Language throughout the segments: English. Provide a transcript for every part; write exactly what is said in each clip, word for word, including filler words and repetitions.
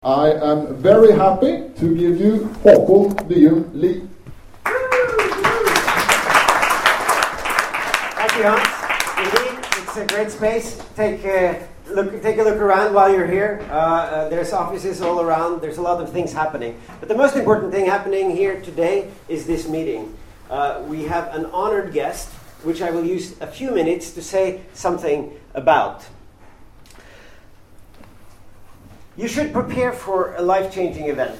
I am very happy to give you Håkon Byum Lie. Thank you, Hans. Indeed, it's a great space. Take a look, take a look around while you're here. Uh, uh, there's offices all around. There's a lot of things happening. But the most important thing happening here today is this meeting. Uh, we have an honored guest, which I will use a few minutes to say something about. You should prepare for a life-changing event.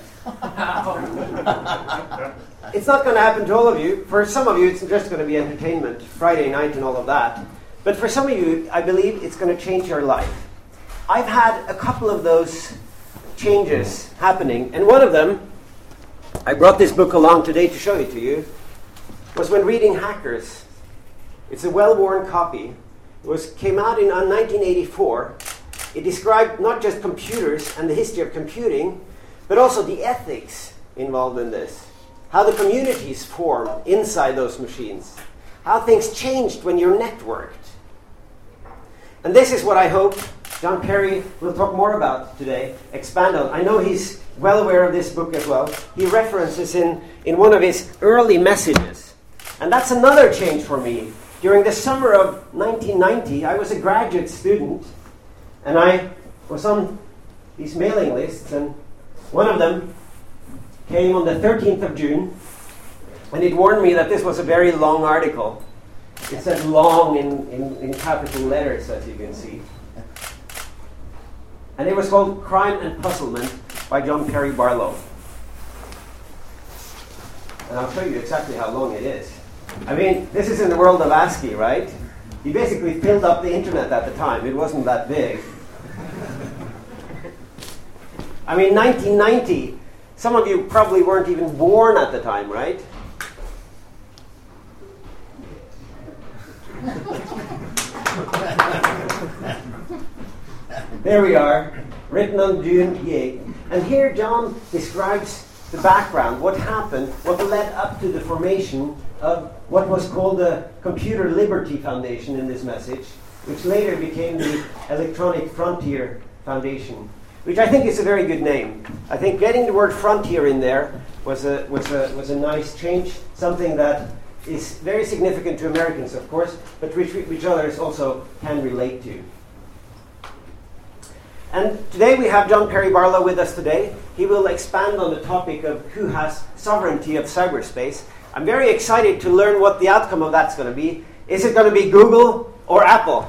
It's not going to happen to all of you. For some of you, it's just going to be entertainment, Friday night and all of that. But for some of you, I believe it's going to change your life. I've had a couple of those changes happening, and one of them, I brought this book along today to show it to you, was when reading Hackers. It's a well-worn copy. It was came out in uh, nineteen eighty-four. It described not just computers and the history of computing, but also the ethics involved in this. How the communities form inside those machines. How things changed when you're networked. And this is what I hope John Perry will talk more about today, expand on. I know he's well aware of this book as well. He references in, in one of his early messages. And that's another change for me. During the summer of nineteen ninety, I was a graduate student. And I was on these mailing lists, and one of them came on the thirteenth of June, and it warned me that this was a very long article. It said long in, in, in capital letters, as you can see. And it was called Crime and Puzzlement by John Perry Barlow. And I'll show you exactly how long it is. I mean, this is in the world of ASCII, right? He basically filled up the internet at the time. It wasn't that big. I mean, nineteen ninety, some of you probably weren't even born at the time, right? There we are, written on June eighth. And here John describes the background, what happened, what led up to the formation of what was called the Computer Liberty Foundation in this message, which later became the Electronic Frontier Foundation, which I think is a very good name. I think getting the word frontier in there was a, was a, was a nice change, something that is very significant to Americans, of course, but which, which others also can relate to. And today we have John Perry Barlow with us today. He will expand on the topic of who has sovereignty of cyberspace. I'm very excited to learn what the outcome of that's going to be. Is it going to be Google or Apple?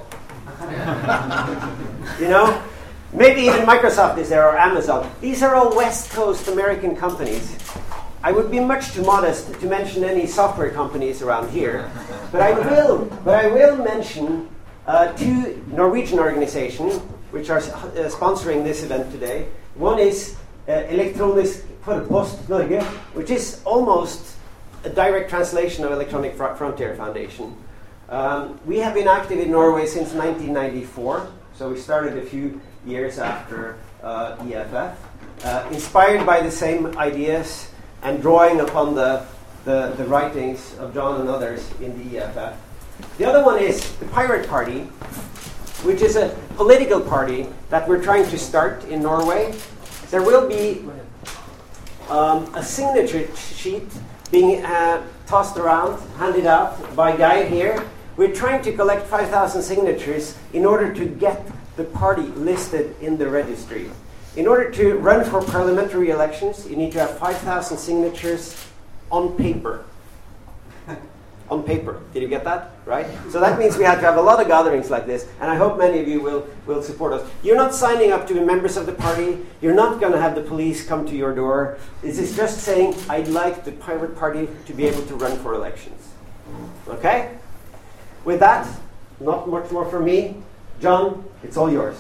You know? Maybe even Microsoft is there or Amazon. These are all West Coast American companies. I would be much too modest to mention any software companies around here. But I will, but I will mention uh, two Norwegian organizations which are uh, sponsoring this event today. One is uh, Elektronisk Forpost Norge, which is almost a direct translation of Electronic Fr- Frontier Foundation. Um, we have been active in Norway since nineteen ninety-four, so we started a few years after uh, E F F, uh, inspired by the same ideas and drawing upon the, the, the writings of John and others in the E F F. The other one is the Pirate Party, which is a political party that we're trying to start in Norway. There will be um, a signature sheet being uh, tossed around, handed out by Guy here. We're trying to collect five thousand signatures in order to get the party listed in the registry. In order to run for parliamentary elections, you need to have five thousand signatures on paper. On paper. Did you get that? Right? So that means we have to have a lot of gatherings like this, and I hope many of you will, will support us. You're not signing up to be members of the party. You're not going to have the police come to your door. This is just saying, I'd like the Pirate Party to be able to run for elections. Okay? With that, not much more from me. John, it's all yours.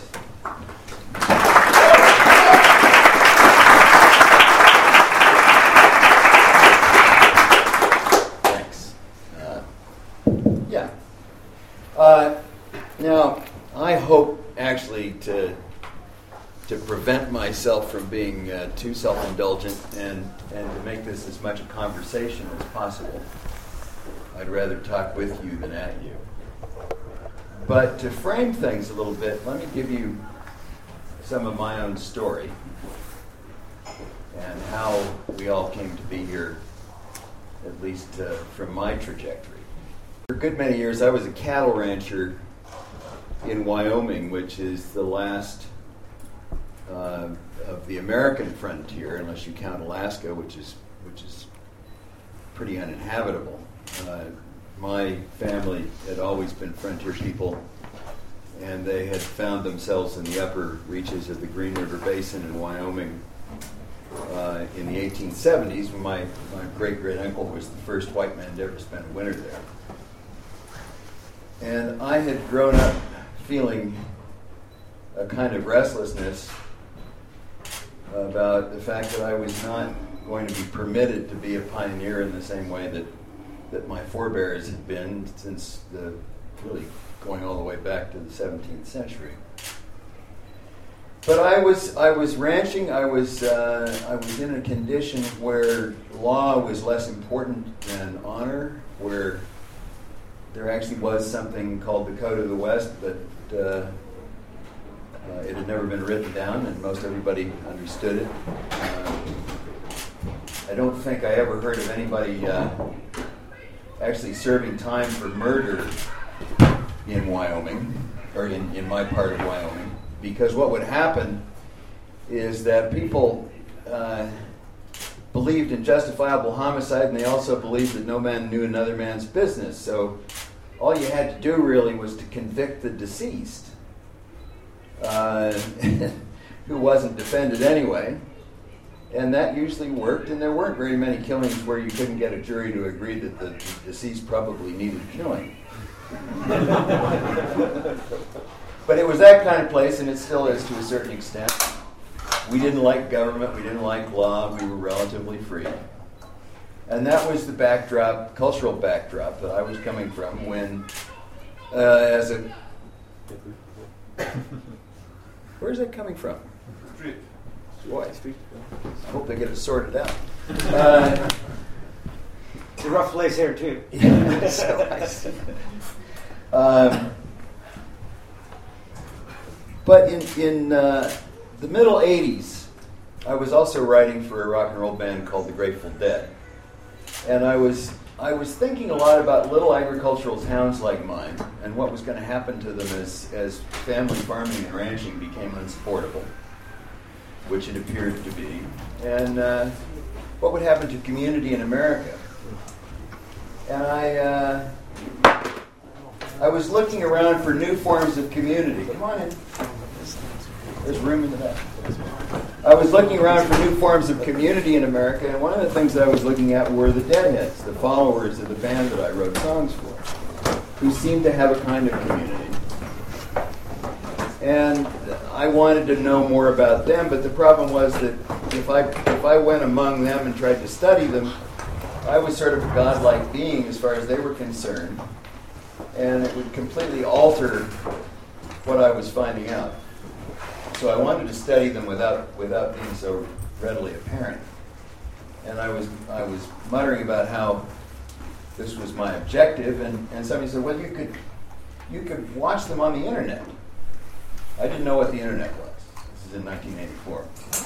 Uh, now, I hope actually to to prevent myself from being uh, too self-indulgent and, and to make this as much a conversation as possible. I'd rather talk with you than at you. But to frame things a little bit, let me give you some of my own story. how we all came to be here, at least uh, from my trajectory. For a good many years, I was a cattle rancher in Wyoming, which is the last uh, of the American frontier, unless you count Alaska, which is which is pretty uninhabitable. Uh, my family had always been frontier people, and they had found themselves in the upper reaches of the Green River Basin in Wyoming uh, in the eighteen seventies, when my, my great-great-uncle was the first white man to ever spend a winter there. And I had grown up feeling a kind of restlessness about the fact that I was not going to be permitted to be a pioneer in the same way that, that my forebears had been since the, really going all the way back to the seventeenth century. But I was I was ranching. I was uh, I was in a condition where law was less important than honor, where there actually was something called the Code of the West, but uh, uh, it had never been written down, and most everybody understood it. Uh, I don't think I ever heard of anybody uh, actually serving time for murder in Wyoming, or in, in my part of Wyoming, because what would happen is that people uh, believed in justifiable homicide, and they also believed that no man knew another man's business. So all you had to do really was to convict the deceased, uh, who wasn't defended anyway, and that usually worked, and there weren't very many killings where you couldn't get a jury to agree that the deceased probably needed killing. But it was that kind of place, and it still is to a certain extent. We didn't like government, we didn't like law, we were relatively free. And that was the backdrop, cultural backdrop that I was coming from when, uh, as a... Where's that coming from? Street. Boy, I hope they get it sorted out. Uh, it's a rough place here, too. Yeah, so I see. Um, but in, in uh, the middle eighties, I was also writing for a rock and roll band called the Grateful Dead. And I was I was thinking a lot about little agricultural towns like mine and what was going to happen to them as, as family farming and ranching became unsupportable, which it appeared to be, and uh, what would happen to community in America. And I uh, I was looking around for new forms of community. Come on in. There's room in the back. I was looking around for new forms of community in America, and one of the things that I was looking at were the Deadheads, the followers of the band that I wrote songs for, who seemed to have a kind of community. And I wanted to know more about them, but the problem was that if I if I went among them and tried to study them, I was sort of a godlike being as far as they were concerned, and it would completely alter what I was finding out. So I wanted to study them without without being so readily apparent. And I was I was muttering about how this was my objective, and, and somebody said, well, you could you could watch them on the internet. I didn't know what the internet was. This is in nineteen eighty-four.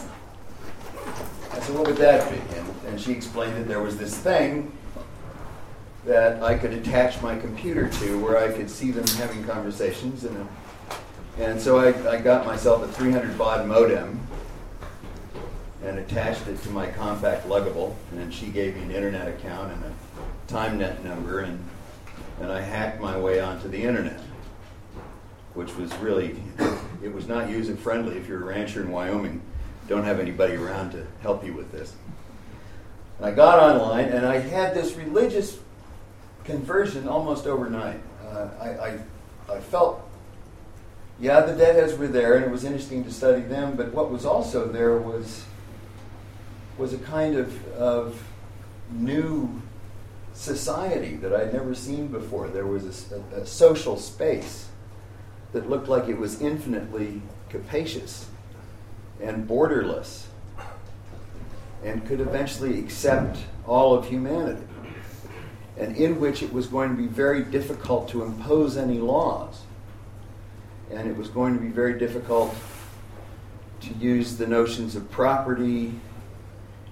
I said, what would that be? And, and she explained that there was this thing that I could attach my computer to where I could see them having conversations. And, and so I, I got myself a three hundred baud modem and attached it to my compact luggable. And then she gave me an internet account and a TimeNet number, and, and I hacked my way onto the internet, which was really, it was not user-friendly. If you're a rancher in Wyoming, don't have anybody around to help you with this. And I got online, and I had this religious conversion almost overnight. Uh, I, I, I felt, yeah, the Deadheads were there, and it was interesting to study them, but what was also there was, was a kind of, of new society that I'd never seen before. There was a, a, a social space that looked like it was infinitely capacious and borderless and could eventually accept all of humanity, and in which it was going to be very difficult to impose any laws, and it was going to be very difficult to use the notions of property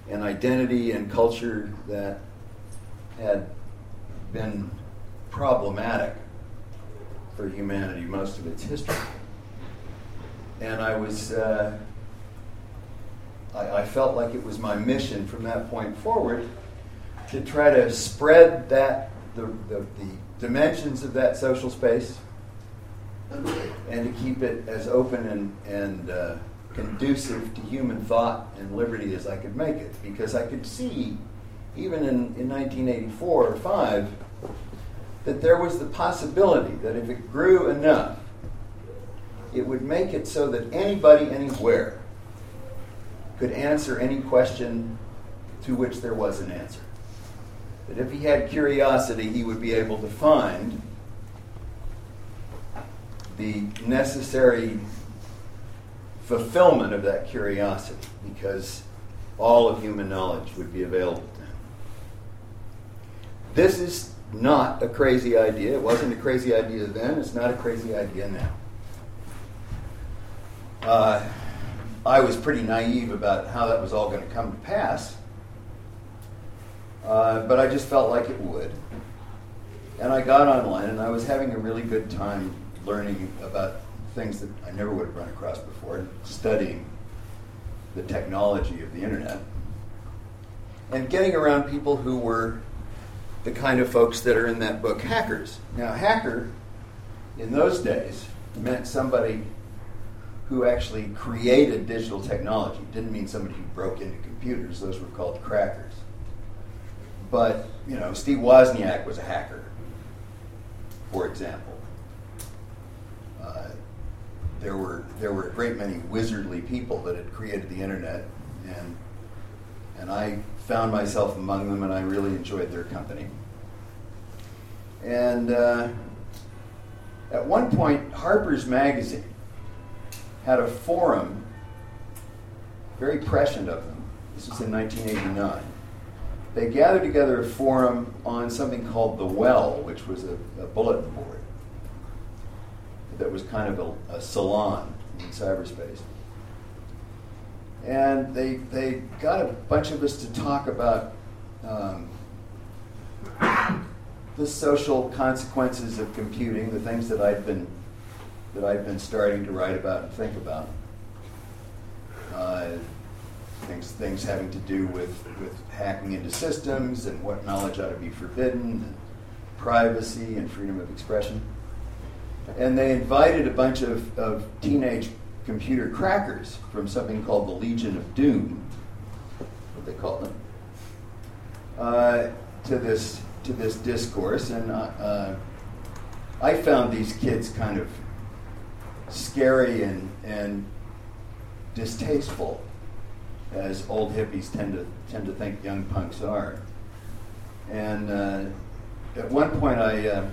an identity and culture that had been problematic for humanity most of its history. And I was, uh, I, I felt like it was my mission from that point forward to try to spread that, the, the, the dimensions of that social space, and to keep it as open and, and uh, conducive to human thought and liberty as I could make it. Because I could see, even in, in nineteen eighty-four or five, that there was the possibility that if it grew enough, it would make it so that anybody, anywhere, could answer any question to which there was an answer. That if he had curiosity, he would be able to find the necessary fulfillment of that curiosity, because all of human knowledge would be available to him. This is not a crazy idea. It wasn't a crazy idea then. It's not a crazy idea now. Uh, I was pretty naive about how that was all going to come to pass, uh, but I just felt like it would. And I got online, and I was having a really good time learning about things that I never would have run across before, studying the technology of the internet, and getting around people who were the kind of folks that are in that book, hackers. Now, hacker, in those days, meant somebody who actually created digital technology. It didn't mean somebody who broke into computers. Those were called crackers. But, you know, Steve Wozniak was a hacker, for example. Uh, there were there were a great many wizardly people that had created the internet, and and I found myself among them, and I really enjoyed their company. And uh, at one point, Harper's Magazine had a forum, very prescient of them. This was in nineteen eighty-nine. They gathered together a forum on something called The Well, which was a, a bulletin board that was kind of a, a salon in cyberspace. And they they got a bunch of us to talk about um, the social consequences of computing, the things that I'd been that I've been starting to write about and think about. Uh, things things having to do with, with hacking into systems and what knowledge ought to be forbidden, and privacy and freedom of expression. And they invited a bunch of, of teenage computer crackers from something called the Legion of Doom, what they call them, uh, to this to this discourse. And uh, I found these kids kind of scary and, and distasteful, as old hippies tend to tend to think young punks are. And uh, at one point, I, uh,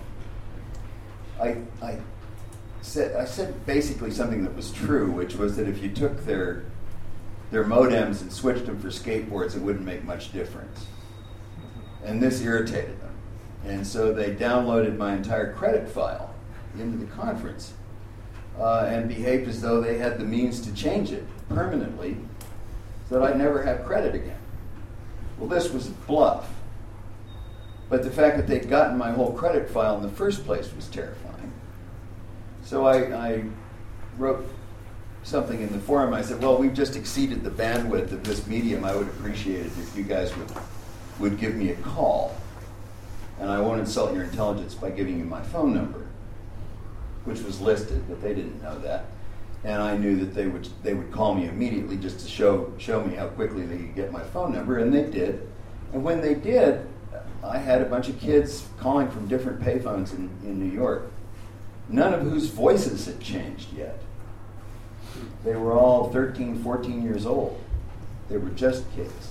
I I said I said basically something that was true, which was that if you took their their modems and switched them for skateboards, it wouldn't make much difference. And this irritated them, and so they downloaded my entire credit file into the conference. Uh, and behaved as though they had the means to change it permanently so that I'd never have credit again. Well, this was a bluff. But the fact that they'd gotten my whole credit file in the first place was terrifying. So I, I wrote something in the forum. I said, well, we've just exceeded the bandwidth of this medium. I would appreciate it if you guys would, would give me a call. And I won't insult your intelligence by giving you my phone number, which was listed, but they didn't know that. And I knew that they would they would call me immediately just to show show me how quickly they could get my phone number, and they did. And when they did, I had a bunch of kids calling from different payphones in, in New York, none of whose voices had changed yet. They were all thirteen, fourteen years old. They were just kids.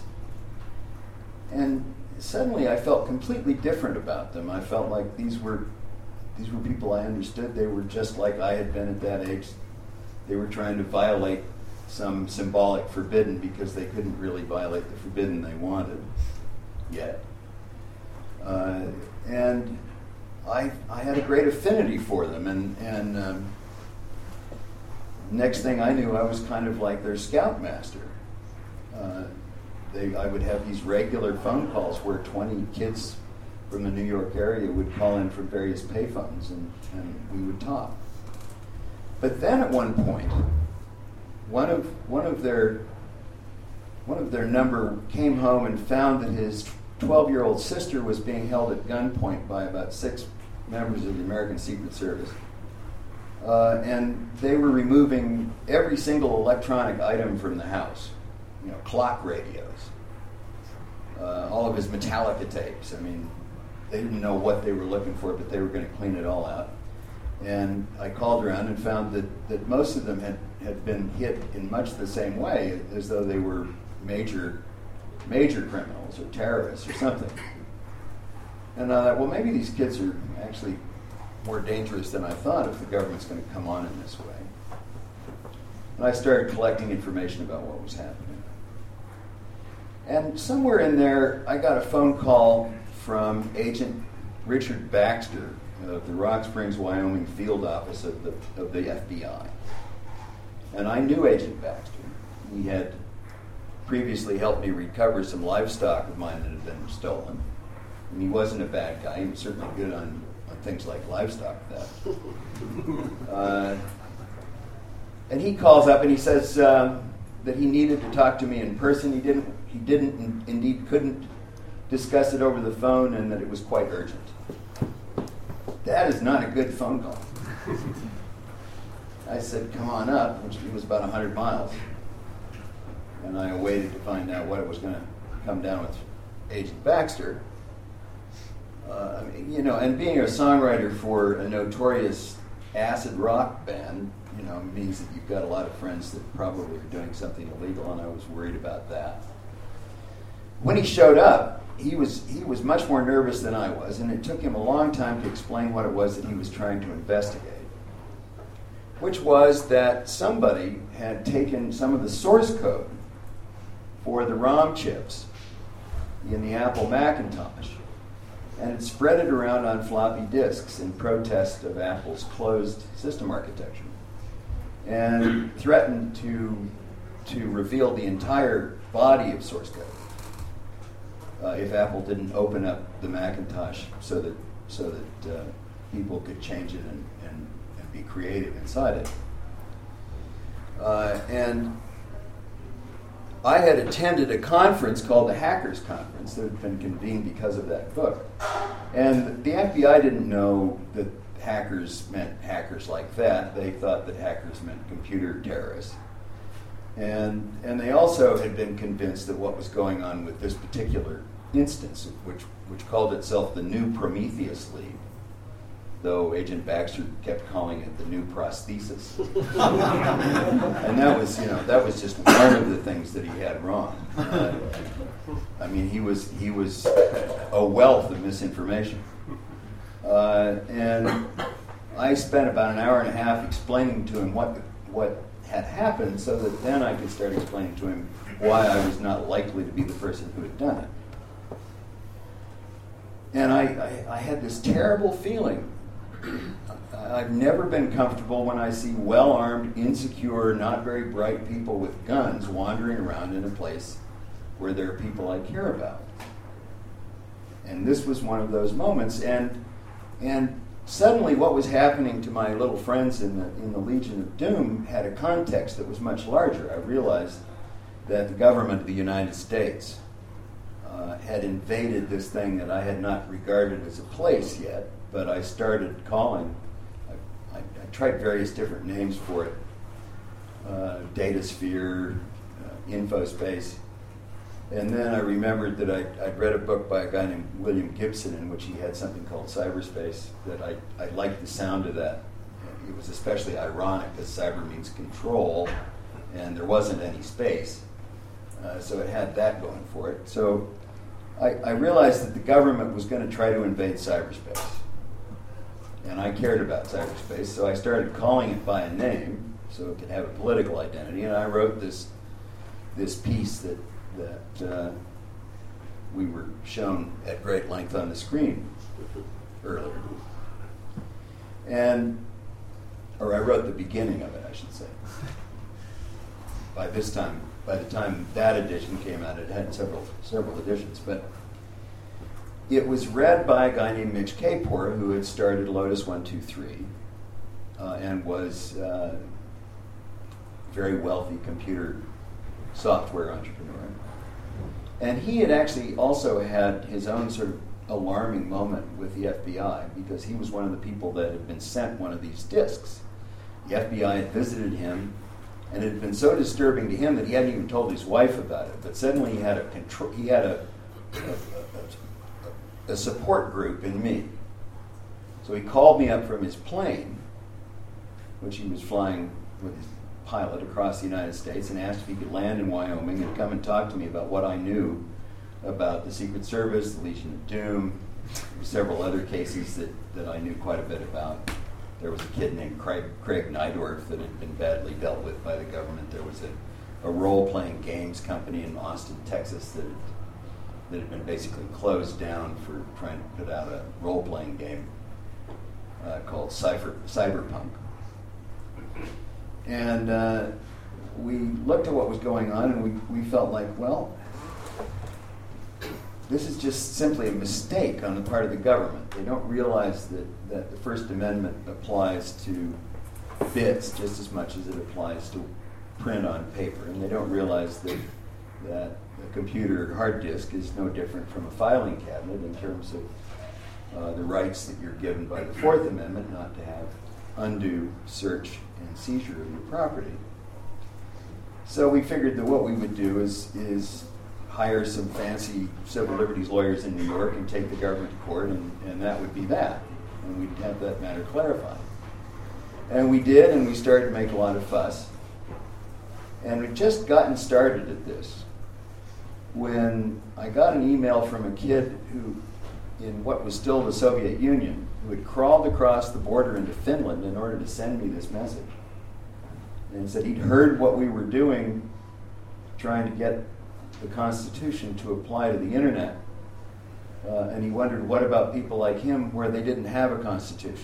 And suddenly I felt completely different about them. I felt like these were These were people I understood. They were just like I had been at that age. They were trying to violate some symbolic forbidden because they couldn't really violate the forbidden they wanted yet. Uh, and I I had a great affinity for them. And, and um, next thing I knew, I was kind of like their scoutmaster. Uh, they, I would have these regular phone calls where twenty kids from the New York area would call in from various payphones, and, and we would talk. But then at one point, one of one of their one of their number came home and found that his twelve-year-old sister was being held at gunpoint by about six members of the American Secret Service. Uh, and they were removing every single electronic item from the house. You know, clock radios, uh, all of his Metallica tapes. I mean, they didn't know what they were looking for, but they were going to clean it all out. And I called around and found that, that most of them had, had been hit in much the same way, as though they were major, major criminals or terrorists or something. And I thought, well, maybe these kids are actually more dangerous than I thought if the government's going to come on in this way. And I started collecting information about what was happening. And somewhere in there, I got a phone call from Agent Richard Baxter of the Rock Springs, Wyoming field office of the, of the F B I. And I knew Agent Baxter. He had previously helped me recover some livestock of mine that had been stolen. And he wasn't a bad guy. He was certainly good on, on things like livestock theft. Uh, and he calls up and he says uh, that he needed to talk to me in person. He didn't. He didn't, in, indeed, couldn't discuss it over the phone, and that it was quite urgent. That is not a good phone call. I said, "Come on up," which was about one hundred miles, and I waited to find out what it was going to come down with Agent Baxter. Uh, I mean, you know, and being a songwriter for a notorious acid rock band, you know, means that you've got a lot of friends that probably are doing something illegal, and I was worried about that. When he showed up, he was he was much more nervous than I was, and it took him a long time to explain what it was that he was trying to investigate, which was that somebody had taken some of the source code for the ROM chips in the Apple Macintosh and had spread it around on floppy disks in protest of Apple's closed system architecture, and threatened to to reveal the entire body of source code uh, if Apple didn't open up the Macintosh so that so that uh, people could change it and, and, and be creative inside it. Uh, and I had attended a conference called the Hackers Conference that had been convened because of that book. And the F B I didn't know that hackers meant hackers like that. They thought that hackers meant computer terrorists. And and they also had been convinced that what was going on with this particular instance, which which called itself the New Prometheus League, though Agent Baxter kept calling it the New Prosthesis. And that was, you know, that was just one of the things that he had wrong. Uh, I mean, he was he was a wealth of misinformation. Uh, and I spent about an hour and a half explaining to him what what had happened, so that then I could start explaining to him why I was not likely to be the person who had done it. And I, I, I had this terrible feeling. I've never been comfortable when I see well-armed, insecure, not very bright people with guns wandering around in a place where there are people I care about. And this was one of those moments. And and suddenly what was happening to my little friends in the in the Legion of Doom had a context that was much larger. I realized that the government of the United States uh, had invaded this thing that I had not regarded as a place yet, but I started calling. I, I, I tried various different names for it. Uh, Datasphere, uh, Infospace. And then I remembered that I, I'd read a book by a guy named William Gibson in which he had something called cyberspace, that I, I liked the sound of that. It was especially ironic because cyber means control, and there wasn't any space. Uh, so it had that going for it. So I, I realized that the government was going to try to invade cyberspace. And I cared about cyberspace, so I started calling it by a name so it could have a political identity, and I wrote this this piece that that uh, we were shown at great length on the screen earlier. And, or I wrote the beginning of it, I should say. By this time, by the time that edition came out, it had several several editions. But it was read by a guy named Mitch Kapor, who had started Lotus one two three uh, and was uh, a very wealthy computer software entrepreneur. And he had actually also had his own sort of alarming moment with the F B I, because he was one of the people that had been sent one of these discs. The F B I had visited him, and it had been so disturbing to him that he hadn't even told his wife about it. But suddenly he had a control, he had a, a, a, a support group in me. So he called me up from his plane, which he was flying with his pilot across the United States, and asked if he could land in Wyoming and come and talk to me about what I knew about the Secret Service, the Legion of Doom, several other cases that, that I knew quite a bit about. There was a kid named Craig, Craig Nydorf that had been badly dealt with by the government. There was a, a role-playing games company in Austin, Texas that had, that had been basically closed down for trying to put out a role-playing game uh, called Cypher, Cyberpunk. And uh, we looked at what was going on, and we, we felt like, well, this is just simply a mistake on the part of the government. They don't realize that, that the First Amendment applies to bits just as much as it applies to print on paper. And they don't realize that, that a computer hard disk is no different from a filing cabinet in terms of uh, the rights that you're given by the Fourth Amendment not to have undue search and seizure of your property. So we figured that what we would do is is hire some fancy civil liberties lawyers in New York and take the government to court, and, and that would be that. And we'd have that matter clarified. And we did, and we started to make a lot of fuss. And we'd just gotten started at this when I got an email from a kid who, in what was still the Soviet Union, who had crawled across the border into Finland in order to send me this message. And said he'd heard what we were doing, trying to get the Constitution to apply to the internet. Uh, and he wondered, what about people like him where they didn't have a Constitution?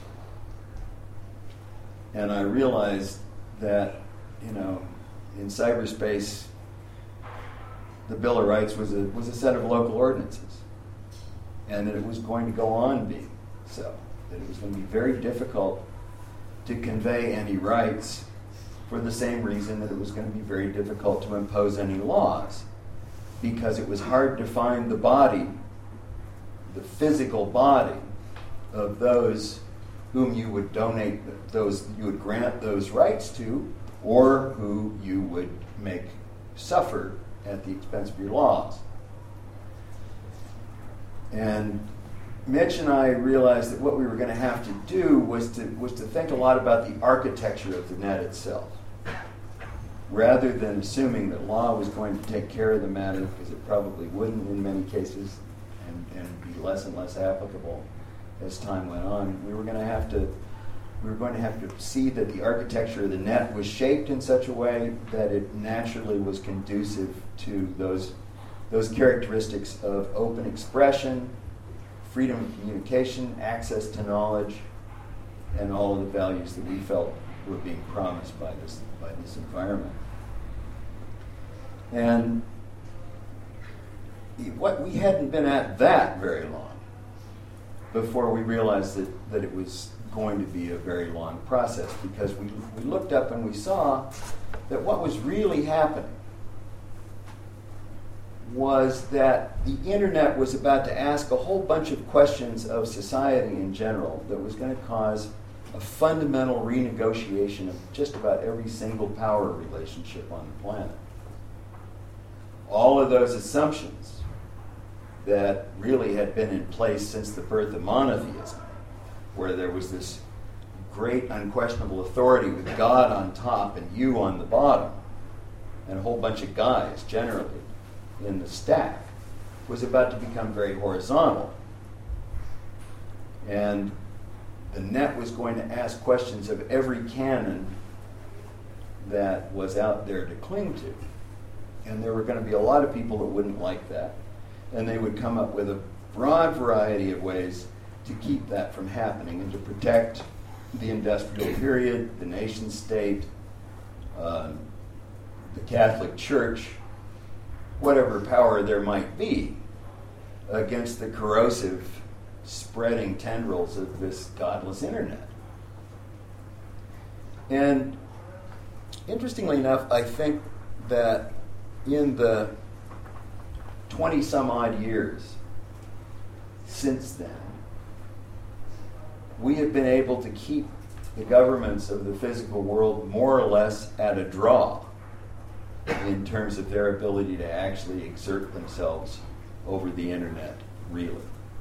And I realized that, you know, in cyberspace, the Bill of Rights was a, was a set of local ordinances. And that it was going to go on being so. That it was going to be very difficult to convey any rights, for the same reason that it was going to be very difficult to impose any laws, because it was hard to find the body, the physical body of those whom you would donate, those you would grant those rights to, or who you would make suffer at the expense of your laws. And Mitch and I realized that what we were going to have to do was to was to think a lot about the architecture of the net itself, rather than assuming that law was going to take care of the matter, because it probably wouldn't in many cases, and, and be less and less applicable as time went on. We were going to have to we were going to have to see that the architecture of the net was shaped in such a way that it naturally was conducive to those those characteristics of open expression, freedom of communication, access to knowledge, and all of the values that we felt were being promised by this by this environment. And what we hadn't been at that very long before we realized that, that it was going to be a very long process, because we, we looked up and we saw that what was really happening was that the internet was about to ask a whole bunch of questions of society in general that was going to cause a fundamental renegotiation of just about every single power relationship on the planet. All of those assumptions that really had been in place since the birth of monotheism, where there was this great unquestionable authority with God on top and you on the bottom, and a whole bunch of guys generally in the stack, was about to become very horizontal. And the net was going to ask questions of every canon that was out there to cling to. And there were going to be a lot of people that wouldn't like that. And they would come up with a broad variety of ways to keep that from happening and to protect the industrial period, the nation state, uh, the Catholic Church, whatever power there might be, against the corrosive spreading tendrils of this godless internet. And interestingly enough, I think that in the twenty some odd years since then, we have been able to keep the governments of the physical world more or less at a draw in terms of their ability to actually exert themselves over the internet, really.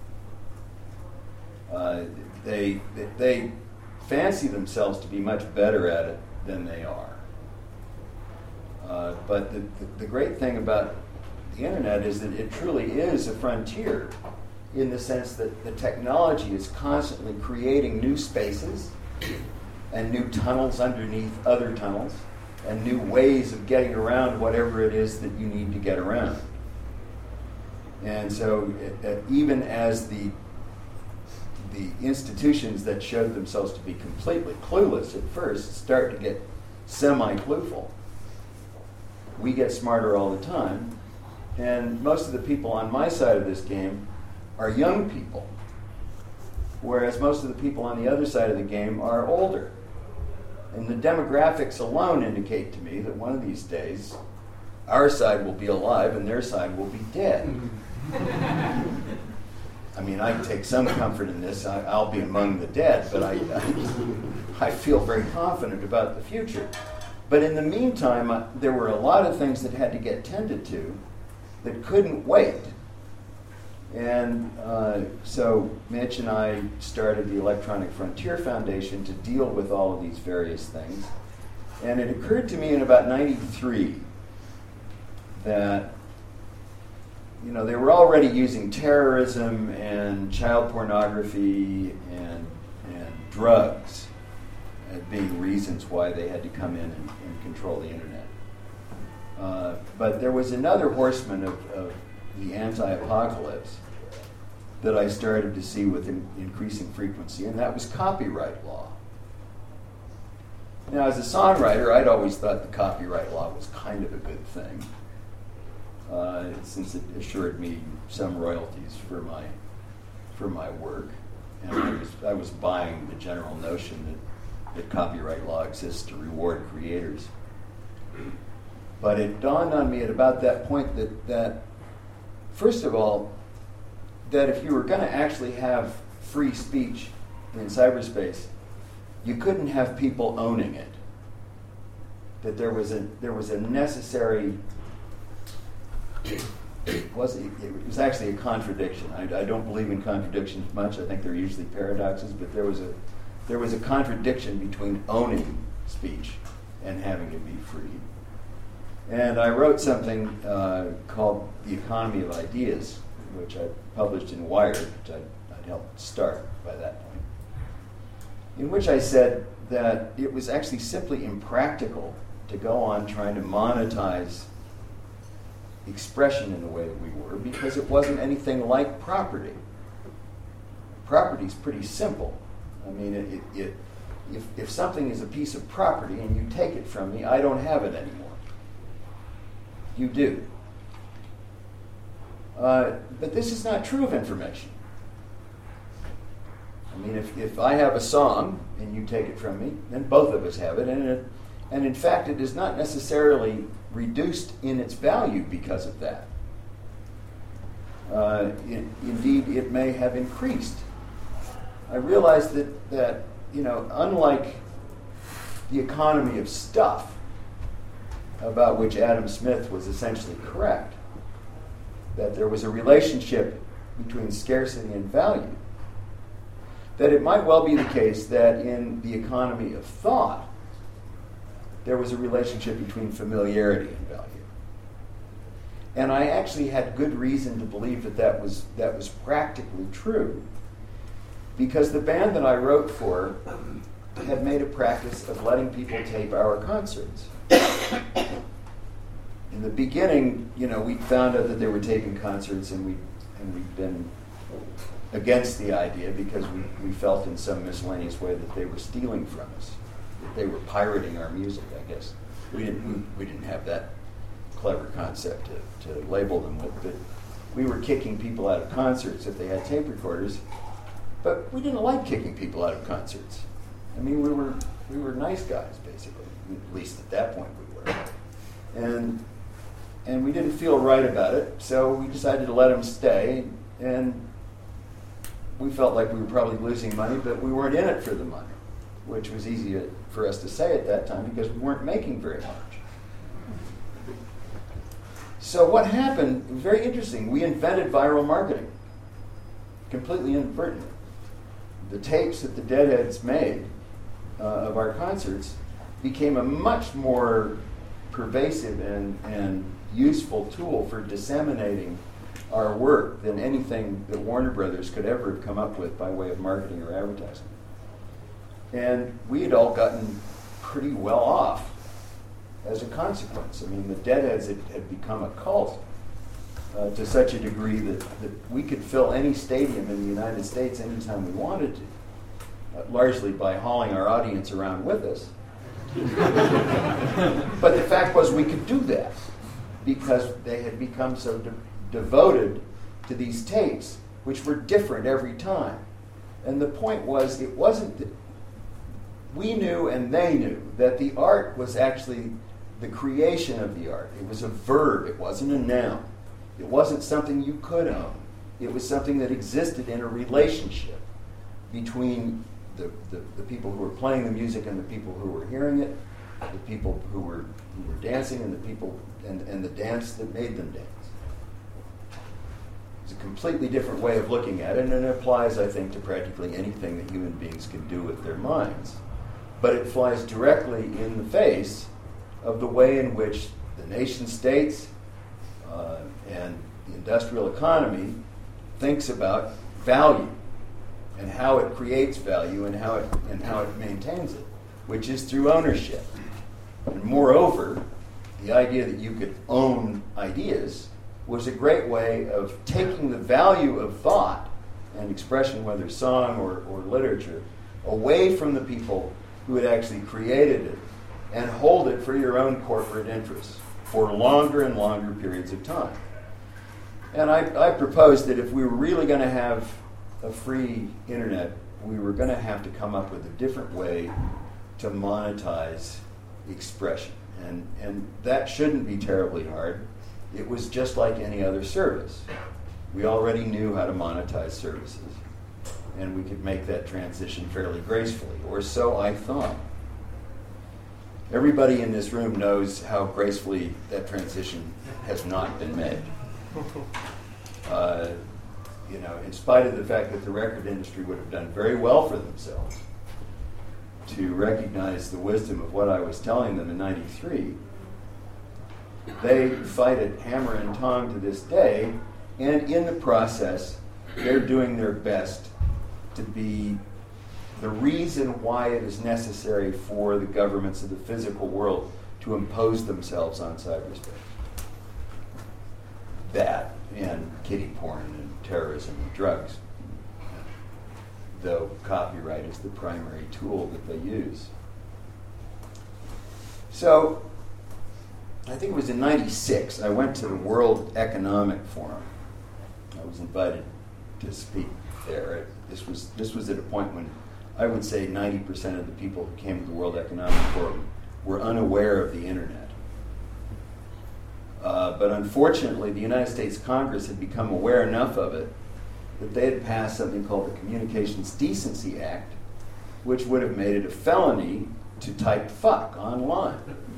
Uh, they, they fancy themselves to be much better at it than they are. Uh, but the, the, the great thing about the internet is that it truly is a frontier in the sense that the technology is constantly creating new spaces and new tunnels underneath other tunnels and new ways of getting around whatever it is that you need to get around. And so uh, uh, even as the the institutions that showed themselves to be completely clueless at first start to get semi-clueful, we get smarter all the time. And most of the people on my side of this game are young people, whereas most of the people on the other side of the game are older. And the demographics alone indicate to me that one of these days, our side will be alive and their side will be dead. I mean, I take some comfort in this. I, I'll be among the dead, but I, I, I feel very confident about the future. But in the meantime, uh, there were a lot of things that had to get tended to that couldn't wait. And uh, so Mitch and I started the Electronic Frontier Foundation to deal with all of these various things. And it occurred to me in about ninety-three that, you know, they were already using terrorism and child pornography and, and drugs as being reasons why they had to come in and, and control the internet. Uh, but there was another horseman of, of the anti-apocalypse that I started to see with in, increasing frequency, and that was copyright law. Now, as a songwriter, I'd always thought the copyright law was kind of a good thing, uh, since it assured me some royalties for my for my work, and I was I was buying the general notion that, that copyright law exists to reward creators. But it dawned on me at about that point that that first of all, that if you were going to actually have free speech in cyberspace, you couldn't have people owning it. That there was a there was a necessary. It was it was actually a contradiction. I, I don't believe in contradictions much. I think they're usually paradoxes, but there was a there was a contradiction between owning speech and having it be free. And I wrote something uh, called The Economy of Ideas, which I published in Wired, which I'd, I'd helped start by that point, in which I said that it was actually simply impractical to go on trying to monetize expression in the way that we were, because it wasn't anything like property. Property is pretty simple. I mean, it, it, it, if, if something is a piece of property and you take it from me, I don't have it anymore. You do. Uh, but this is not true of information. I mean, if, if I have a song and you take it from me, then both of us have it. And, it, and in fact, it is not necessarily reduced in its value because of that. Uh, it, indeed, it may have increased. I realized that, that, you know, unlike the economy of stuff, about which Adam Smith was essentially correct, that there was a relationship between scarcity and value, that it might well be the case that in the economy of thought, there was a relationship between familiarity and value. And I actually had good reason to believe that that was, that was practically true, because the band that I wrote for had made a practice of letting people tape our concerts. In the beginning, you know, we found out that they were taping concerts, and we and we'd been against the idea because we, we felt in some miscellaneous way that they were stealing from us, that they were pirating our music, I guess. we didn't we, we didn't have that clever concept to, to label them with, but we were kicking people out of concerts if they had tape recorders. But we didn't like kicking people out of concerts. I mean, we were we were nice guys, basically. At least at that point we were. And and we didn't feel right about it, so we decided to let them stay. And we felt like we were probably losing money, but we weren't in it for the money, which was easy to, for us to say at that time because we weren't making very much. So what happened, very interesting, we invented viral marketing, completely inadvertently. The tapes that the Deadheads made uh, of our concerts became a much more pervasive and, and useful tool for disseminating our work than anything that Warner Brothers could ever have come up with by way of marketing or advertising. And we had all gotten pretty well off as a consequence. I mean, the Deadheads had, had become a cult uh, to such a degree that, that we could fill any stadium in the United States anytime we wanted to, uh, largely by hauling our audience around with us. But the fact was we could do that because they had become so de- devoted to these tapes, which were different every time. And the point was, it wasn't that we knew and they knew that the art was actually the creation of the art. It was a verb. It wasn't a noun. It wasn't something you could own. It was something that existed in a relationship between the, the, the people who were playing the music and the people who were hearing it, the people who were who were dancing and the people and, and the dance that made them dance. It's a completely different way of looking at it, and it applies, I think, to practically anything that human beings can do with their minds. But it flies directly in the face of the way in which the nation states uh, and the industrial economy thinks about value and how it creates value and how it and how it maintains it, which is through ownership. And moreover, the idea that you could own ideas was a great way of taking the value of thought and expression, whether song or, or literature, away from the people who had actually created it and hold it for your own corporate interests for longer and longer periods of time. And I, I proposed that if we were really going to have a free internet, we were going to have to come up with a different way to monetize expression. And, and that shouldn't be terribly hard. It was just like any other service. We already knew how to monetize services, and we could make that transition fairly gracefully, or so I thought. Everybody in this room knows how gracefully that transition has not been made. Uh, you know, in spite of the fact that the record industry would have done very well for themselves to recognize the wisdom of what I was telling them in ninety-three, they fight it hammer and tong to this day, and in the process, they're doing their best to be the reason why it is necessary for the governments of the physical world to impose themselves on cyberspace. That and kiddie porn and terrorism and drugs, though copyright is the primary tool that they use. So, I think it was in ninety-six, I went to the World Economic Forum. I was invited to speak there. This was this was at a point when I would say ninety percent of the people who came to the World Economic Forum were unaware of the internet. Uh, but unfortunately, the United States Congress had become aware enough of it that they had passed something called the Communications Decency Act, which would have made it a felony to type fuck online.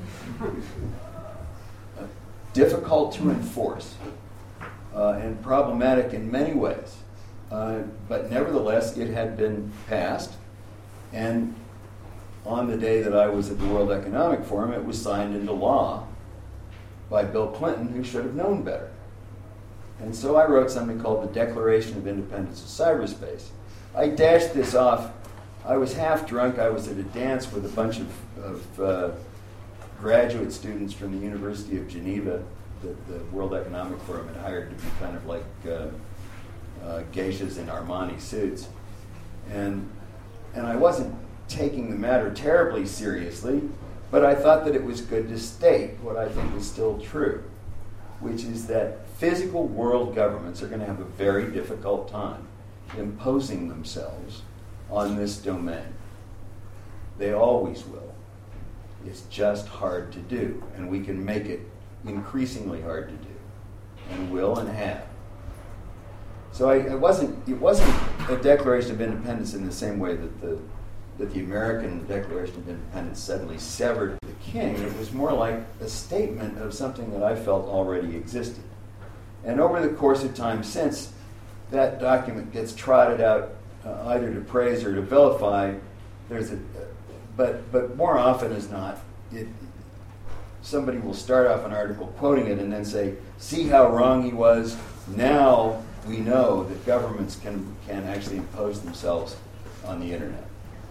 uh, difficult to enforce uh, and problematic in many ways. Uh, but nevertheless, it had been passed, and on the day that I was at the World Economic Forum, it was signed into law by Bill Clinton, who should have known better. And so I wrote something called the Declaration of Independence of Cyberspace. I dashed this off. I was half drunk. I was at a dance with a bunch of, of uh, graduate students from the University of Geneva that the World Economic Forum had hired to be kind of like uh, uh, geishas in Armani suits. And, and I wasn't taking the matter terribly seriously, But I thought that it was good to state what I think is still true, which is that physical world governments are going to have a very difficult time imposing themselves on this domain. They always will. It's just hard to do, and we can make it increasingly hard to do, and will and have. So I, it wasn't it wasn't a Declaration of Independence in the same way that the that the American Declaration of Independence suddenly severed the king. It was more like a statement of something that I felt already existed. And over the course of time since, that document gets trotted out uh, either to praise or to vilify. There's a, but but more often as not, it, somebody will start off an article quoting it and then say, "See how wrong he was. Now we know that governments can can actually impose themselves on the internet."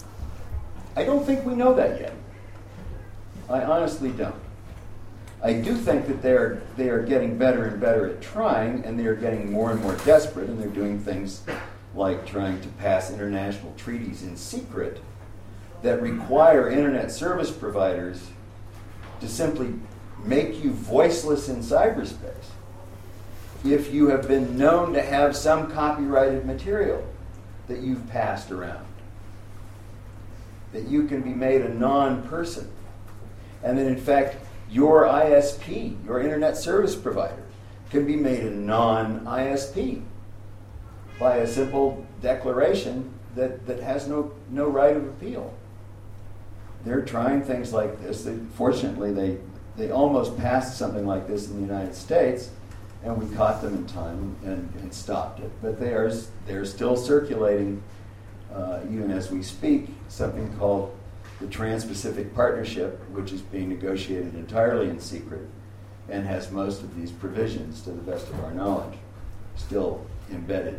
I don't think we know that yet. I honestly don't. I do think that they are they are getting better and better at trying, and they are getting more and more desperate, and they're doing things like trying to pass international treaties in secret that require internet service providers to simply make you voiceless in cyberspace if you have been known to have some copyrighted material that you've passed around. That you can be made a non-person. And that in fact, your I S P, your internet service provider, can be made a non-I S P by a simple declaration that, that has no, no right of appeal. They're trying things like this. They, fortunately, they, they almost passed something like this in the United States, and we caught them in time and, and stopped it. But they are they're still circulating, uh, even as we speak, something called the Trans-Pacific Partnership, which is being negotiated entirely in secret and has most of these provisions, to the best of our knowledge, still embedded.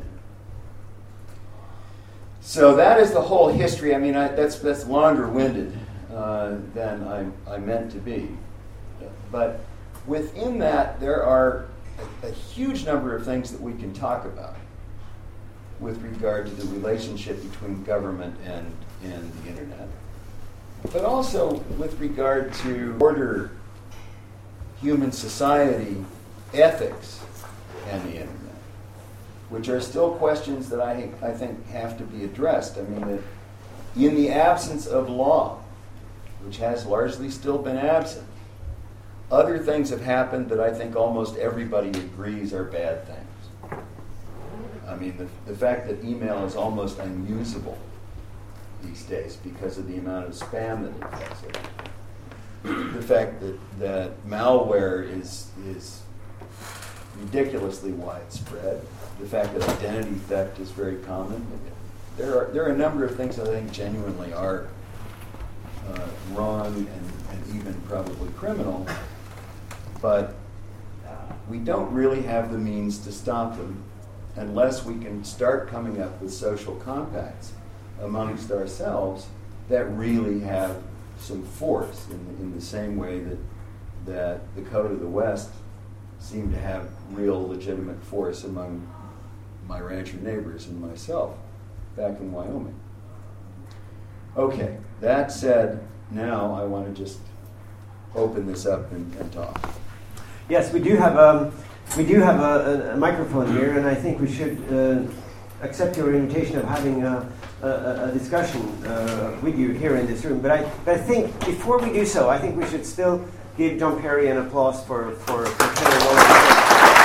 So that is the whole history. I mean, I, that's that's longer-winded uh, than I, I meant to be. But within that, there are a, a huge number of things that we can talk about with regard to the relationship between government and, and the internet. But also with regard to order, human society, ethics, and the internet, which are still questions that I, I think have to be addressed. I mean, that in the absence of law, which has largely still been absent, other things have happened that I think almost everybody agrees are bad things. I mean, the, the fact that email is almost unusable these days because of the amount of spam that it gets. The fact that, that malware is is ridiculously widespread. The fact that identity theft is very common. There are there are a number of things that I think genuinely are uh, wrong and, and even probably criminal, but we don't really have the means to stop them unless we can start coming up with social compacts amongst ourselves that really have some force in the, in the same way that that the Code of the West seemed to have real legitimate force among my rancher neighbors and myself back in Wyoming. Okay, that said, now I want to just open this up and, and talk. Yes, we do have um, we do have a, a, a microphone here, and I think we should uh, accept your invitation of having a, a, a discussion uh, with you here in this room. But I, but I think before we do so, I think we should still give John Perry an applause for for, for telling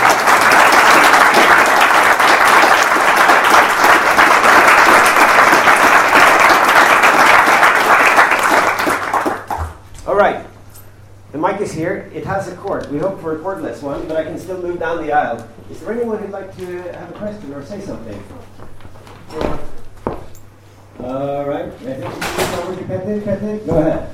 All right. The mic is here. It has a cord. We hope for a cordless one, but I can still move down the aisle. Is there anyone who'd like to have a question or say something? All right. I think it's over to Petter. Petter, go ahead.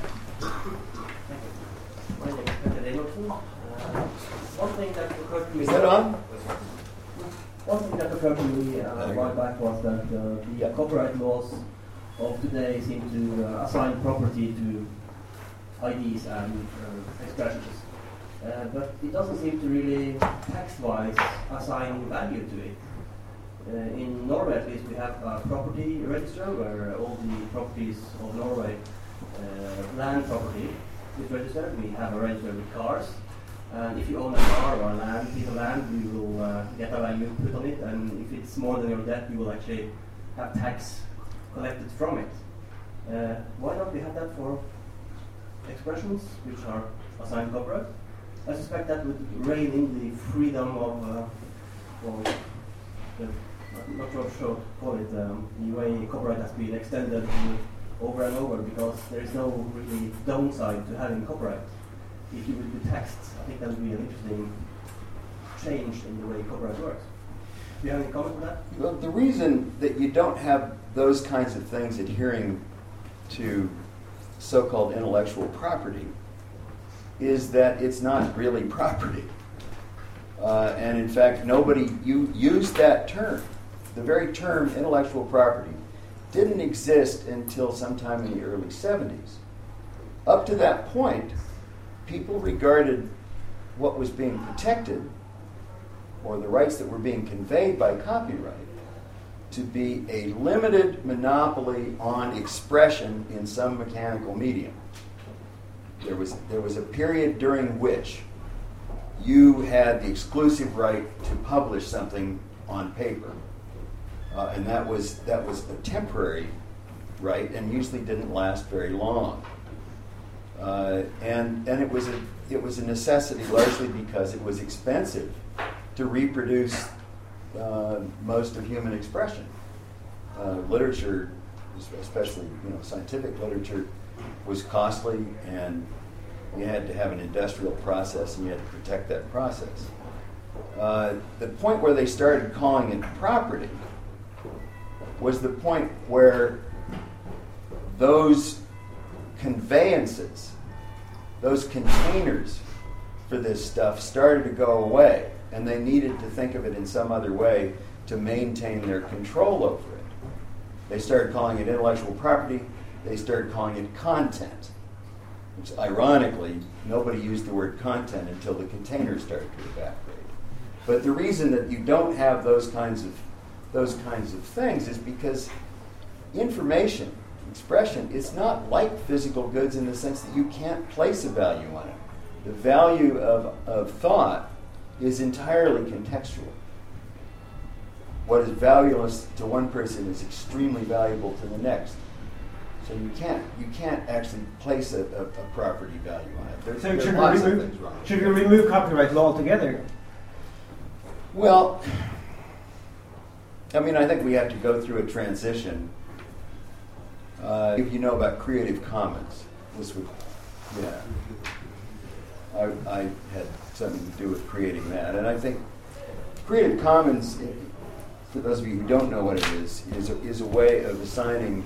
My name is Petter Danielsen. Uh, one thing that occurred to me... Is that on? One thing that occurred to me uh, a while back was that uh, the uh, copyright laws of today seem to uh, assign property to I Ds and uh, expressions. Uh, but it doesn't seem to really, text-wise, assign value to it. Uh, in Norway, at least, we have a property register where all the properties of Norway, uh, land property, is registered. We have a register with cars. And if you own a car or a land, piece of land, you will uh, get a value put on it. And if it's more than your debt, you will actually have tax collected from it. Uh, why don't we have that for expressions which are assigned copyright? I suspect that would rein in the freedom of, uh, or the, I'm not sure how to call it, um, the way copyright has been extended over and over, because there is no really downside to having copyright. If you would be taxed, I think that would be an interesting change in the way copyright works. Do you have any comment on that? Well, the reason that you don't have those kinds of things adhering to so-called intellectual property is that it's not really property. Uh, and in fact, nobody you used that term. The very term intellectual property didn't exist until sometime in the early seventies. Up to that point, people regarded what was being protected, or the rights that were being conveyed by copyright, to be a limited monopoly on expression in some mechanical medium. There was, there was a period during which you had the exclusive right to publish something on paper. Uh, and that was, that was a temporary right and usually didn't last very long. Uh, and and it, was a, it was a necessity largely because it was expensive to reproduce uh, most of human expression. Uh, literature, especially you know scientific literature, was costly, and you had to have an industrial process, and you had to protect that process. Uh, the point where they started calling it property was the point where those conveyances, those containers for this stuff started to go away, and they needed to think of it in some other way to maintain their control over it. They started calling it intellectual property. They started calling it content, which ironically, nobody used the word content until the containers started to evaporate. But the reason that you don't have those kinds of those kinds of things is because information, expression, it's not like physical goods in the sense that you can't place a value on it. The value of, of thought is entirely contextual. What is valueless to one person is extremely valuable to the next. So you can't you can't actually place a, a, a property value on it. There's, so there's should, we lots of remove, things wrong. should we remove copyright law altogether? Well, I mean, I think we have to go through a transition. Uh, if you know about Creative Commons, this would, yeah. I, I had something to do with creating that. And I think Creative Commons, for those of you who don't know what it is, is a, is a way of assigning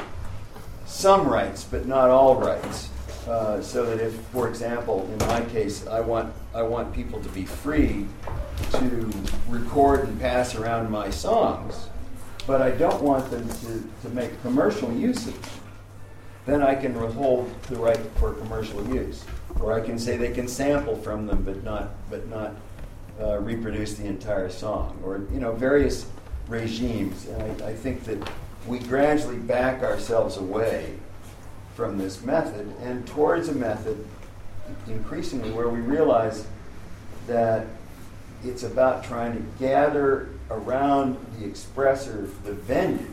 some rights, but not all rights. Uh, so that if, for example, in my case, I want I want people to be free to record and pass around my songs, but I don't want them to, to make commercial usage, then I can withhold the right for commercial use. Or I can say they can sample from them, but not but not uh, reproduce the entire song. Or you know various regimes. And I, I think that we gradually back ourselves away from this method and towards a method increasingly where we realize that it's about trying to gather around the expressor the venue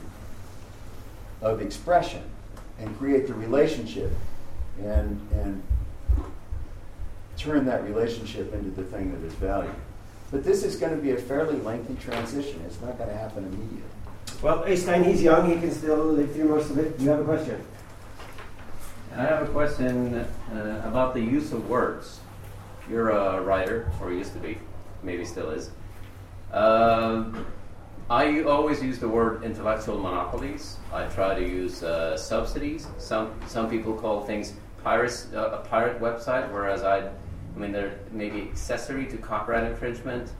of expression and create the relationship and and turn that relationship into the thing that is valued. But this is going to be a fairly lengthy transition. It's not going to happen immediately. Well, Øystein, he's young. He can still live through most of it. Do you have a question? I have a question uh, about the use of words. You're a writer, or used to be, maybe still is. Uh, I always use the word intellectual monopolies. I try to use uh, subsidies. Some some people call things pirates, uh, a pirate website, whereas I, I mean, they're maybe accessory to copyright infringement.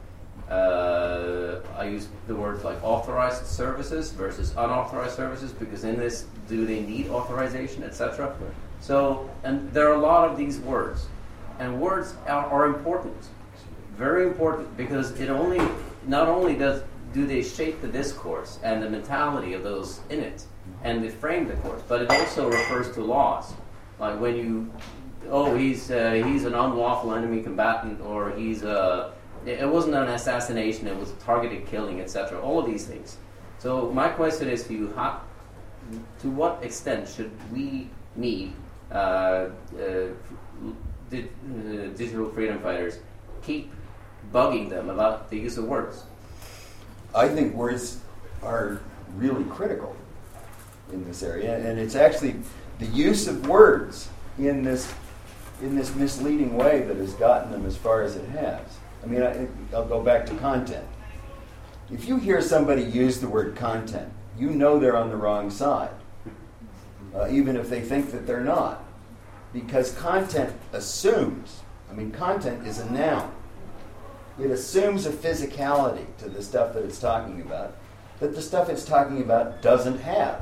Uh, I use the words like authorized services versus unauthorized services, because in this, do they need authorization, et cetera. So, and there are a lot of these words, and words are, are important, very important, because it only, not only does do they shape the discourse and the mentality of those in it, and they frame the course, but it also refers to laws. Like when you oh, he's uh, he's an unlawful enemy combatant, or he's a. It wasn't an assassination; it was a targeted killing, et cetera. All of these things. So my question is to you: how, to what extent should we need uh, uh, di- uh, digital freedom fighters keep bugging them about the use of words? I think words are really critical in this area, and it's actually the use of words in this in this misleading way that has gotten them as far as it has. I mean, I, I'll go back to content. If you hear somebody use the word content, you know they're on the wrong side, uh, even if they think that they're not, because content assumes. I mean, content is a noun. It assumes a physicality to the stuff that it's talking about that the stuff it's talking about doesn't have.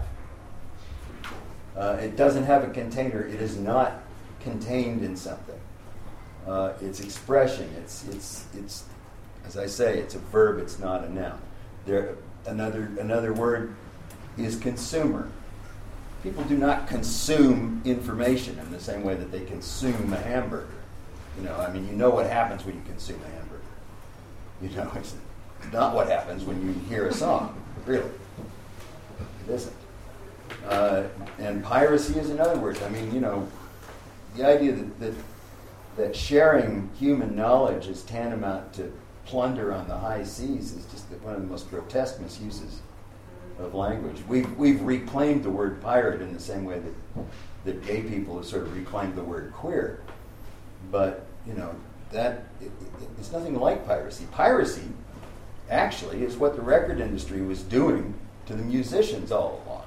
Uh, it doesn't have a container. It is not contained in something. Uh, it's expression. It's it's it's as I say, it's a verb. It's not a noun. There another another word is consumer. People do not consume information in the same way that they consume a hamburger. You know, I mean, you know what happens when you consume a hamburger. You know, it's not what happens when you hear a song. Really, it isn't. Uh, and piracy is another word. I mean, you know, the idea that, that that sharing human knowledge is tantamount to plunder on the high seas is just one of the most grotesque misuses of language. We've we've reclaimed the word pirate in the same way that that gay people have sort of reclaimed the word queer. But you know that it, it, it's nothing like piracy. Piracy, actually, is what the record industry was doing to the musicians all along.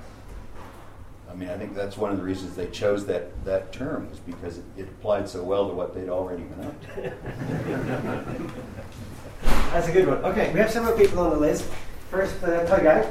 I mean, I think that's one of the reasons they chose that, that term, was because it, it applied so well to what they'd already been up to. That's a good one. Okay, we have several people on the list. First, uh, Togai.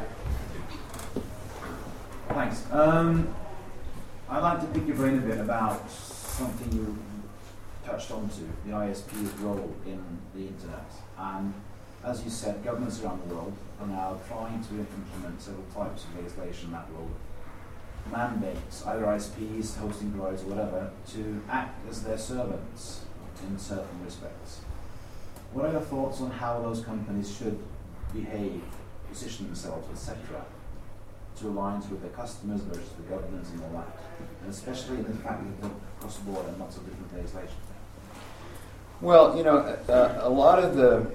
Thanks. Um, I'd like to pick your brain a bit about something you touched on to, the I S P's role in the internet. And as you said, governments around the world are now trying to implement several types of legislation that will mandate either I S Ps, hosting providers, or whatever, to act as their servants in certain respects. What are your thoughts on how those companies should behave, position themselves, et cetera, to align with their customers versus the governments and all that, and especially in the fact that they're across the board and lots of different legislation? Well, you know, uh, a lot of the,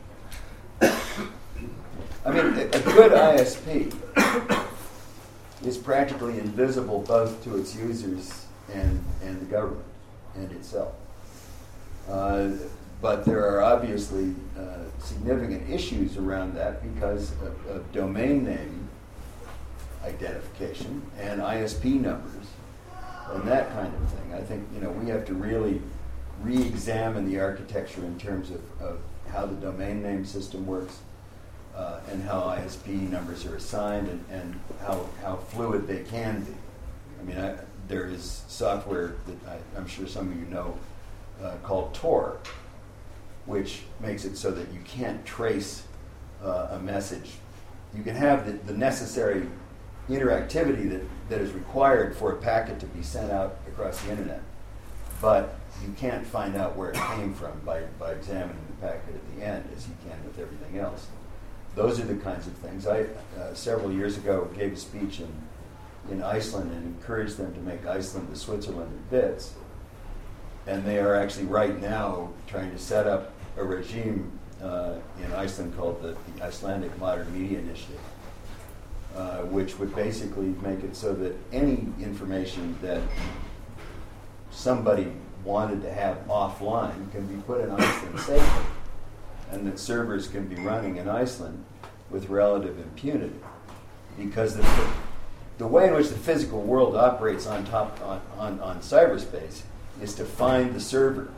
I mean, a, a good I S P is practically invisible both to its users and, and the government and itself. Uh, but there are obviously uh, significant issues around that because of, of domain name identification and I S P numbers and that kind of thing. I think, you know, we have to really re-examine the architecture in terms of, of how the domain name system works. Uh, and how I S P numbers are assigned, and, and how how fluid they can be. I mean, I, there is software that I, I'm sure some of you know uh, called Tor, which makes it so that you can't trace uh, a message. You can have the, the necessary interactivity that, that is required for a packet to be sent out across the internet, but you can't find out where it came from by, by examining the packet at the end, as you can with everything else. Those are the kinds of things. I, uh, several years ago, gave a speech in, in Iceland and encouraged them to make Iceland the Switzerland of bits. And they are actually right now trying to set up a regime uh, in Iceland called the, the Icelandic Modern Media Initiative, uh, which would basically make it so that any information that somebody wanted to have offline can be put in Iceland safely, and that servers can be running in Iceland with relative impunity, because the, the way in which the physical world operates on top on, on, on cyberspace is to find the server,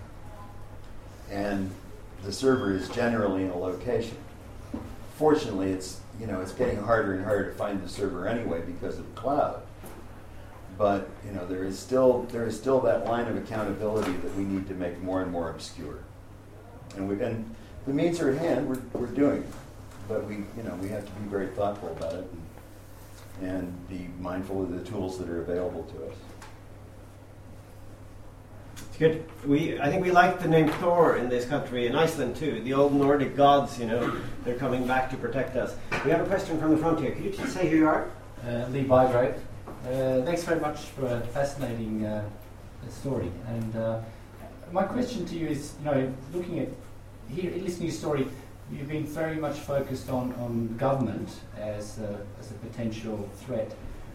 and the server is generally in a location. Fortunately, it's you know it's getting harder and harder to find the server anyway because of the cloud. But you know there is still there is still that line of accountability that we need to make more and more obscure, and we and. The means are at hand. We're we're doing it, but we you know we have to be very thoughtful about it and, and be mindful of the tools that are available to us. It's good. We, I think we like the name Thor in this country, in Iceland too. The old Nordic gods, you know, they're coming back to protect us. We have a question from the front here. Could you just say who you are? Uh, Lee Bygrave. Uh, thanks very much for a fascinating uh, story. And uh, my question to you is, you know, looking at, here, listening to your story, you've been very much focused on, on government as a, as a potential threat.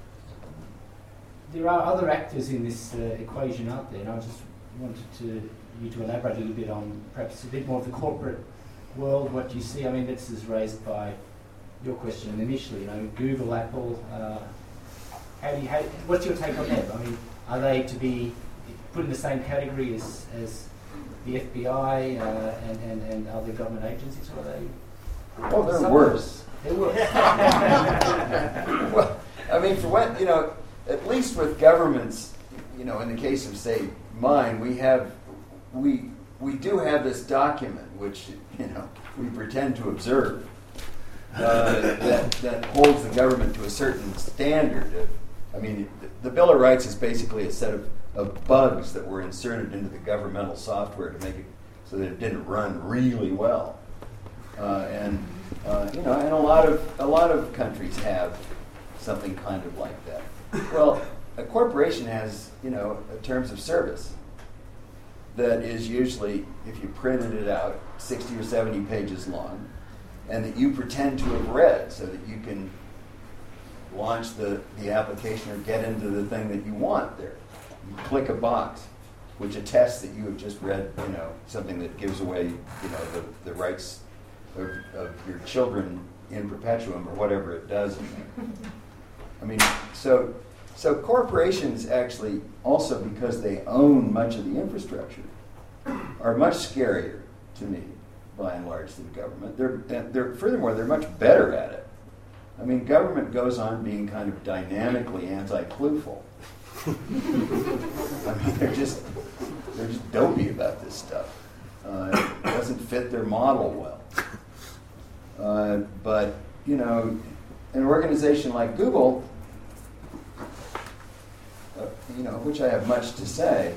There are other actors in this uh, equation out there, and I just wanted to, you to elaborate a little bit on perhaps a bit more of the corporate world, what you see. I mean, this is raised by your question initially, you know, Google, Apple. Uh, how do you, how, what's your take on them? I mean, are they to be put in the same category as, as the F B I uh, and, and, and other government agencies, or are they? Oh, they're worse. They're worse. Well, I mean, for what, you know, at least with governments, you know, in the case of, say, mine, we have, we we do have this document which, you know, we pretend to observe uh, that that holds the government to a certain standard. Of, I mean, the, the Bill of Rights is basically a set of, of bugs that were inserted into the governmental software to make it so that it didn't run really well. Uh, and uh, you know, and a lot of a lot of countries have something kind of like that. Well, a corporation has, you know, terms of service that is usually, if you printed it out, sixty or seventy pages long, and that you pretend to have read so that you can launch the, the application or get into the thing that you want there. You click a box which attests that you have just read, you know, something that gives away, you know, the, the rights of, of your children in perpetuum or whatever it does in there. I mean, so so corporations actually, also because they own much of the infrastructure, are much scarier to me, by and large, than government. They're, they're furthermore, they're much better at it. I mean, government goes on being kind of dynamically anti-clueful. I mean, they're just they're just dopey about this stuff. Uh, it doesn't fit their model well. Uh, but you know, an organization like Google, uh, you know, which I have much to say.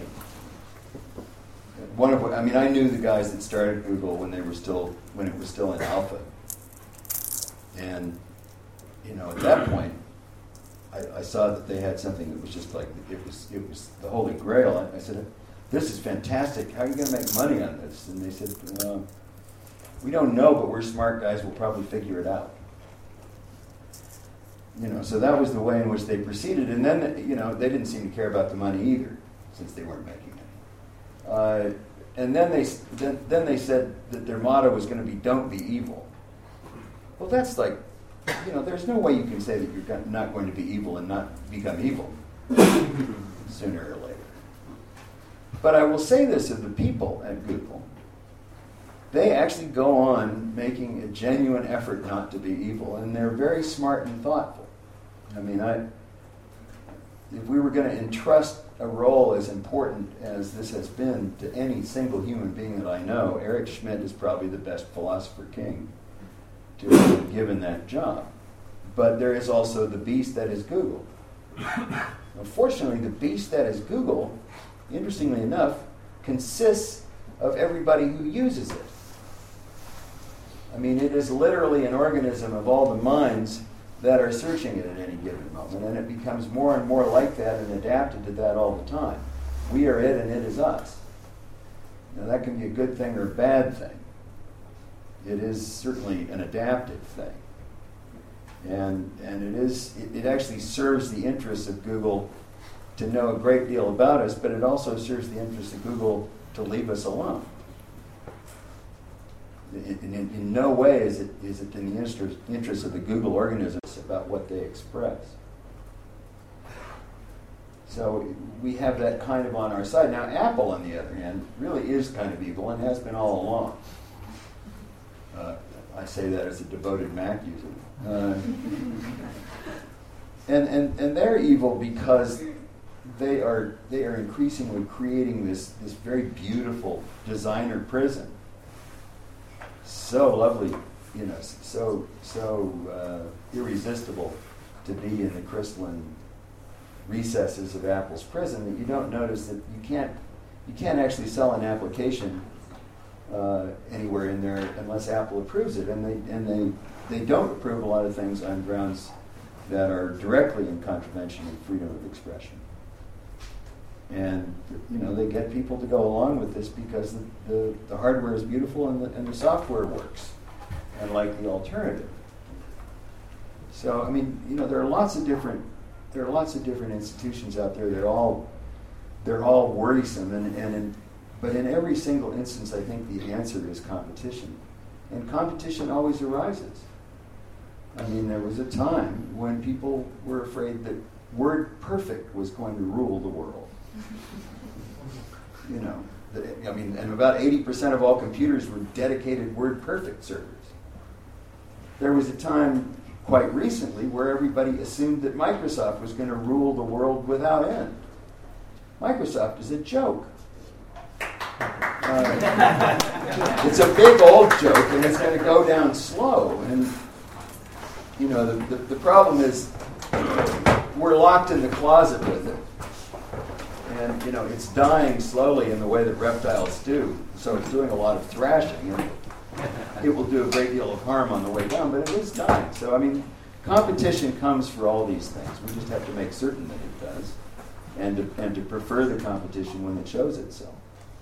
One of, I mean, I knew the guys that started Google when they were still when it was still in alpha, and you know, at that point, I, I saw that they had something that was just like it was it was the Holy Grail. And I said, "This is fantastic. How are you going to make money on this?" And they said, uh, "We don't know, but we're smart guys. We'll probably figure it out." You know, so that was the way in which they proceeded. And then, you know, they didn't seem to care about the money either, since they weren't making it. Uh, and then they then, then they said that their motto was going to be "Don't be evil." Well, that's like, you know, there's no way you can say that you're not going to be evil and not become evil sooner or later. But I will say this of the people at Google: they actually go on making a genuine effort not to be evil, and they're very smart and thoughtful. I mean, I if we were going to entrust a role as important as this has been to any single human being that I know, Eric Schmidt is probably the best philosopher king to have been given that job. But there is also the beast that is Google. Unfortunately, the beast that is Google, interestingly enough, consists of everybody who uses it. I mean, it is literally an organism of all the minds that are searching it at any given moment, and it becomes more and more like that and adapted to that all the time. We are it and it is us. Now, that can be a good thing or a bad thing. It is certainly an adaptive thing. And and it is it, it actually serves the interests of Google to know a great deal about us, but it also serves the interests of Google to leave us alone. In, in, in no way is it is it in the interest, interest of the Google organisms about what they express. So we have that kind of on our side. Now, Apple, on the other hand, really is kind of evil and has been all along. Uh, I say that as a devoted Mac user. Uh, and, and, and they're evil because they are they are increasingly creating this, this very beautiful designer prison. So lovely, you know, so so uh, irresistible to be in the crystalline recesses of Apple's prison that you don't notice that you can't you can't actually sell an application uh, anywhere in there unless Apple approves it, and they and they they don't approve a lot of things on grounds that are directly in contravention of freedom of expression. And you know they get people to go along with this because the, the, the hardware is beautiful and the, and the software works, and like the alternative. So I mean, you know, there are lots of different there are lots of different institutions out there. They're all they're all worrisome, and, and in, but in every single instance, I think the answer is competition, and competition always arises. I mean, there was a time when people were afraid that WordPerfect was going to rule the world. You know, the, I mean, and about eighty percent of all computers were dedicated WordPerfect servers. There was a time quite recently where everybody assumed that Microsoft was going to rule the world without end. Microsoft is a joke. Uh, it's a big old joke, and it's going to go down slow. And you know, the, the, the problem is we're locked in the closet with it. And, you know, it's dying slowly in the way that reptiles do. So it's doing a lot of thrashing. And it will do a great deal of harm on the way down, but it is dying. So, I mean, competition comes for all these things. We just have to make certain that it does. And to, and to prefer the competition when it shows itself.